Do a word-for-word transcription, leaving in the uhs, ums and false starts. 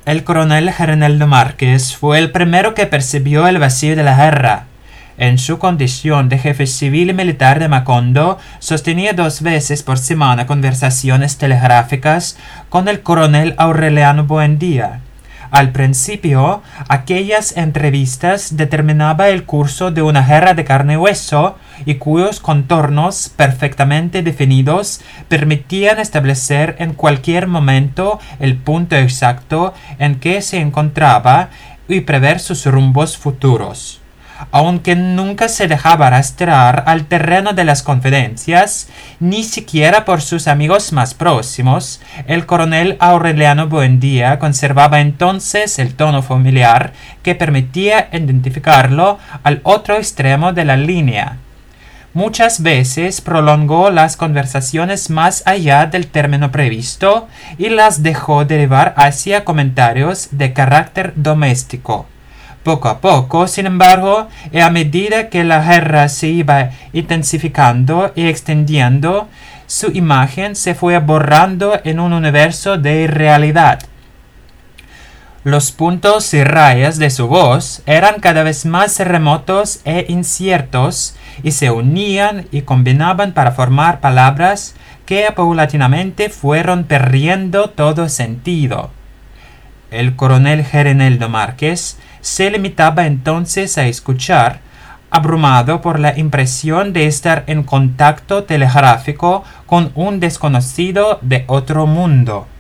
El coronel Gereneldo Márquez fue el primero que percibió el vacío de la guerra. En su condición de jefe civil y militar de Macondo, sostenía dos veces por semana conversaciones telegráficas con el coronel Aureliano Buendía. Al principio, aquellas entrevistas determinaban el curso de una guerra de carne y hueso y cuyos contornos perfectamente definidos permitían establecer en cualquier momento el punto exacto en que se encontraba y prever sus rumbos futuros. Aunque nunca se dejaba arrastrar al terreno de las confidencias, ni siquiera por sus amigos más próximos, el coronel Aureliano Buendía conservaba entonces el tono familiar que permitía identificarlo al otro extremo de la línea. Muchas veces prolongó las conversaciones más allá del término previsto y las dejó derivar hacia comentarios de carácter doméstico. Poco a poco, sin embargo, y a medida que la guerra se iba intensificando y extendiendo, su imagen se fue borrando en un universo de irrealidad. Los puntos y rayas de su voz eran cada vez más remotos e inciertos y se unían y combinaban para formar palabras que paulatinamente fueron perdiendo todo sentido. El coronel Gereneldo Márquez se limitaba entonces a escuchar, abrumado por la impresión de estar en contacto telegráfico con un desconocido de otro mundo.